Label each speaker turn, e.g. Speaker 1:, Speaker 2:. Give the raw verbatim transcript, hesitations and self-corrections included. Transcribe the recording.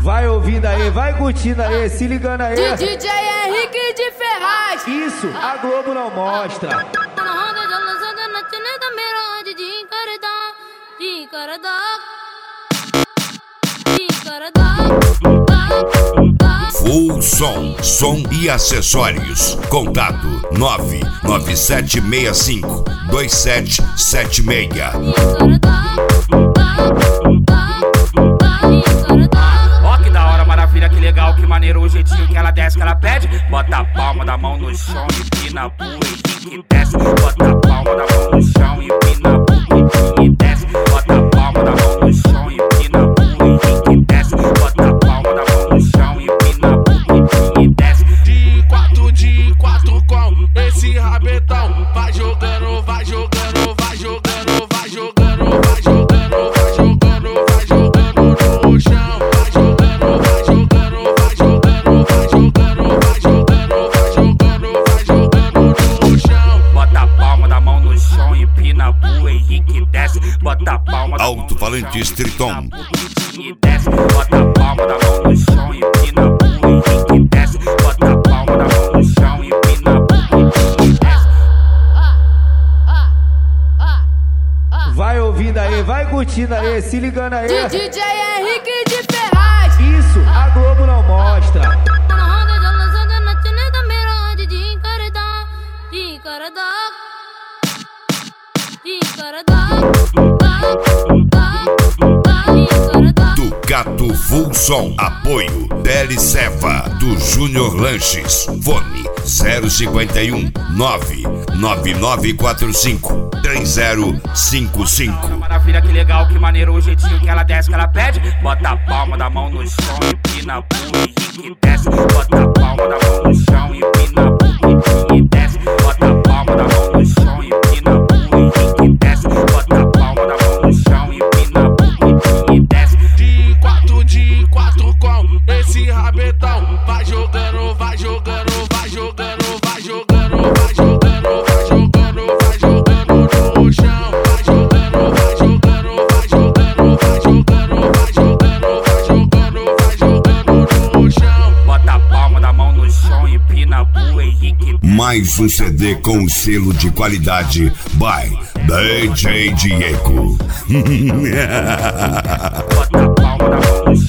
Speaker 1: Vai ouvindo aí, vai curtindo aí, se ligando aí.
Speaker 2: D J Henrique de Ferraz.
Speaker 1: Isso, a Globo não mostra.
Speaker 3: Full Som, som e acessórios. Contato nove nove sete seis cinco dois sete sete seis.
Speaker 4: Ó que da hora, maravilha, que legal, que maneiro o jeitinho que ela desce, que ela pede. Bota a palma da mão no chão e pina pro Henrique desce. Bota a palma da mão no chão e pina pro Henrique desce. Bota a palma da mão no chão e pina pro Henrique desce. Bota a palma da mão no chão e pina pro Henrique desce.
Speaker 5: De quatro, de quatro com esse rabetão. Vai jogando, vai jogando, vai jogando, vai jogando, vai jogando, vai jogando, vai jogando no chão. Vai jogando, vai jogando, vai jogando, vai jogando, vai jogando, vai jogando, vai jogando no chão.
Speaker 4: Bota a palma da mão no chão e pina pro Henrique desce. Bota a palma da mão no
Speaker 3: Alto-falante
Speaker 4: chão
Speaker 3: Triton.
Speaker 4: e desce. Bota a palma da mão no chão e pina pro Henrique desce. Bota a palma da mão no chão e pina pro Henrique desce.
Speaker 1: Vai ouvindo aí, vai curtindo aí, se ligando aí.
Speaker 2: D J Henrique de Ferraz.
Speaker 1: Isso, a Globo não mostra.
Speaker 3: Ducato Full Som. Apoio Teleceva do Júnior Lanches. Fone zero cinquenta e um nove nove nove quatro cinco três zero cinco cinco.
Speaker 4: Maravilha, que legal, que maneiro o jeitinho que ela desce, que ela pede. Bota a palma da mão no chão e pina pro Henrique desce. Bota a palma da mão no chão e pina pro Henrique desce. Bota a palma da mão no chão e pina pro Henrique desce. Bota a palma da mão no chão e pina pro Henrique desce.
Speaker 5: De quatro, de quatro com esse rabetão. Vai jogando, vai jogando, vai jogando, vai jogando, vai jogando, vai jogando, vai jogando no chão. Vai jogando, vai jogando, vai jogando, vai jogando, vai jogando, vai jogando, vai jogando no chão.
Speaker 4: Bota a palma da mão no chão e pina pro Henrique.
Speaker 3: Mais um C D com selo de qualidade by D J Diego.
Speaker 4: Bota a palma da mão no chão.